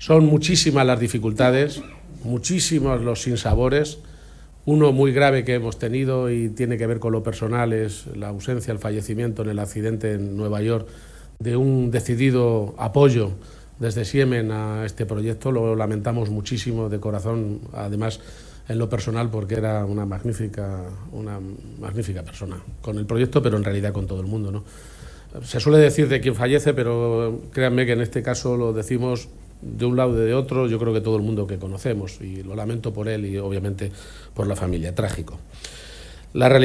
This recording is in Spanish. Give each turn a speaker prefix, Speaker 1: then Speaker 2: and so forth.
Speaker 1: Son muchísimas las dificultades, muchísimos los sinsabores. Uno muy grave que hemos tenido y tiene que ver con lo personal es la ausencia, el fallecimiento en el accidente en Nueva York de un decidido apoyo desde Siemen a este proyecto. Lo lamentamos muchísimo de corazón, además en lo personal, porque era una magnífica persona con el proyecto, pero en realidad con todo el mundo, ¿no? Se suele decir de quien fallece, pero créanme que en este caso lo decimos de un lado y de otro, yo creo que todo el mundo que conocemos, y lo lamento por él y obviamente por la familia. Trágico. La realidad